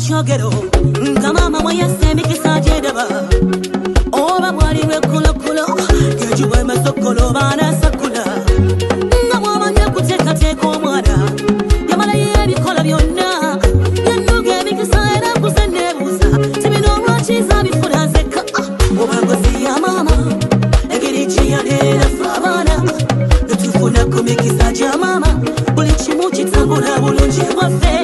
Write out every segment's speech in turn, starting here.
chogero ngamama moya semiki sajedaba oba bwali rekulo kulo kejuwe masokolo bana sakula ngamama nyakuteka teka omwana yamala yebikola byonna yanduge bikisaera kusenebuza tibino lwakiza bifuna nzeka obagozi ya mama egeri kiyadera fabana netufuna kumikisa gya mama buli kimu kitambula bulungi bwaffe.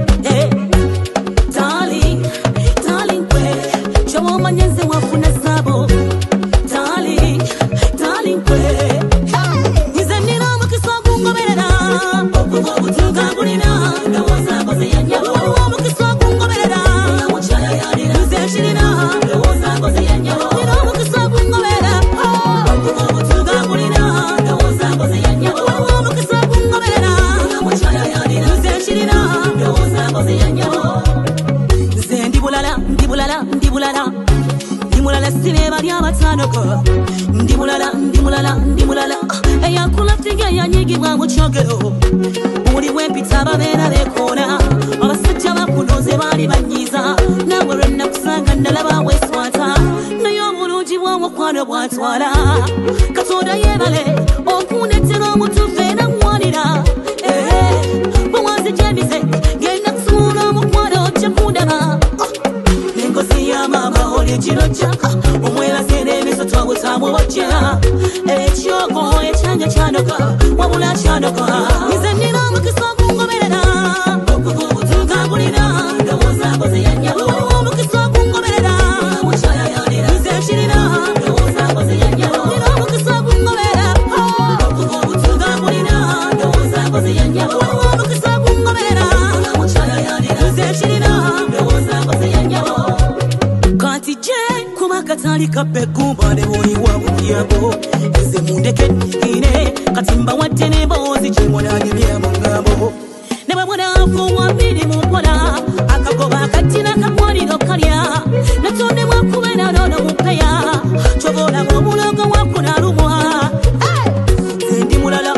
Ndimulala sineba lyabatandoko ndimulala eyakulaftiga yanyigibwa mu kyogero buli wempita babeera bekoona abasajja bakunoze baali banyiza nawe lwennakusanga ndalaba weeswata naye obulungi bw'omukwano bwatwala Katonda yeebale okundeetera omutuufu era ŋŋwanira bwe gyemize genda kusuula omukwano ojja kundaba nengozi ya mama oli kirojja omwebase n'emiso twabutamu bojja ekyogo ekyanja kyanoka wabula kyanoka nze nnina omukisa okungoberera okugubutungambulira ndowooza mboze ya nnyabo omukisa okungoberera nze nkirina ndowooza mboze ya nnyabo nina omukisa okungoberera okugubutungambulira ndowooza mboze ya nnyabo omukisa okungoberera nze nkirina ndowooza mboze ya nnyabo kanti je kuba katali kabbegumba ne boliwa bulyabo nze mundeke ine katimba wadde n'emboozi kyemulagibye mu ngambo ne bwe munaafuwa bbiri mu mpola akagoba akatina kakwaliro kalya natonde mwakubera nono mupeya kyova olaba omulogo wakunalumwa nze ndimulala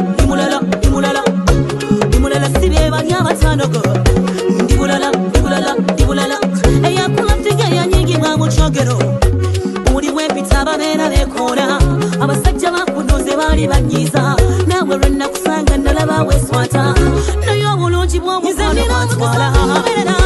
sibeeba lyabatandoko ndibulala eyakulafiga yanyigibwa mu kyogero buli wempita babeera bekoona abasajja bakunoze baali banyiza nawe lwennakusanga ndalaba weeswata naye obulungi bw'omukwano bwatwala